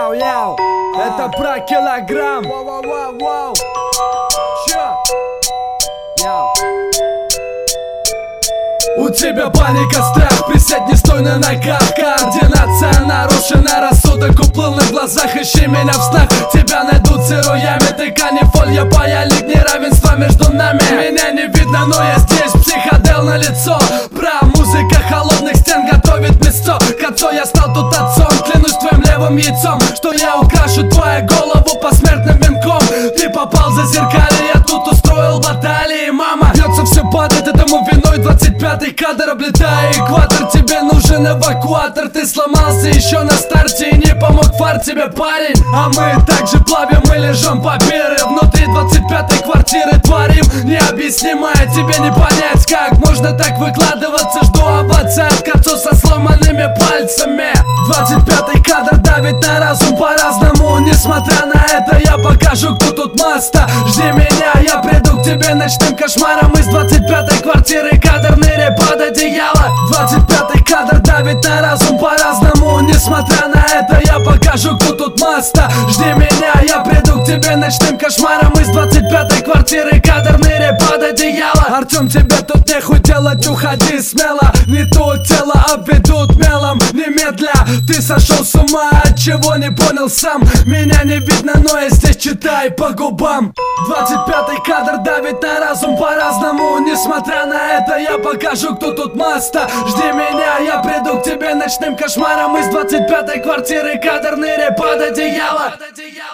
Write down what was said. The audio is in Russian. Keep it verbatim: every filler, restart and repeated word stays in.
Яу-яу, это про килограмм. Воу-воу-воу-воу. Чё? Яу. У тебя паника, страх, присядь, не стой на ногах. Координация нарушена, рассудок уплыл на глазах. Ищи меня в снах, тебя найдут сыроями. Ты канифолья, паяльник, неравенство между нами. Меня не видно, но я здесь, психодел на лицо. Про музыка холодных стен готовит место. К отцу я стал тут отцом, клянусь твоим левым яйцом, что я украшу твою голову посмертным венком. Ты попал за зеркалье, я тут устроил баталии. Мама, бьется, все падает, этому виной двадцать пятый кадр, облетая экватор. Тебе нужен эвакуатор, ты сломался еще на старте и не помог фар тебе, парень. А мы также плавим и лежим паперы внутри двадцать пятой квартиры, творим необъяснимое. Тебе не понять, как можно так выкладываться. Жду овации от отцу со сломанными пальцами. Двадцать пятый кадр давит на разум по-разному. Несмотря на это, я покажу, кто тут маста. Жди меня, я приду к тебе ночным кошмаром из двадцать пятой квартиры. Кадр ныряй под одеяло. Двадцать пятый кадр давит на разум по-разному. Несмотря на это, я покажу, кто тут маста. Жди меня, я приду к тебе ночным кошмаром из двадцать пятой квартиры. Кадр ныряй под одеяло. Артем, тебе тут нехуй делать, уходи смело. Не то тело обведут мелом немедля. Ты сошел с ума, от чего не понял сам. Меня не видно, но я здесь, читай по губам. Двадцать пятый кадр давит на разум по-разному. Несмотря на это, я покажу, кто тут маста. Жди меня, я приду к тебе ночным кошмаром из двадцать пятой квартиры. Кадр ныряй под одеяло.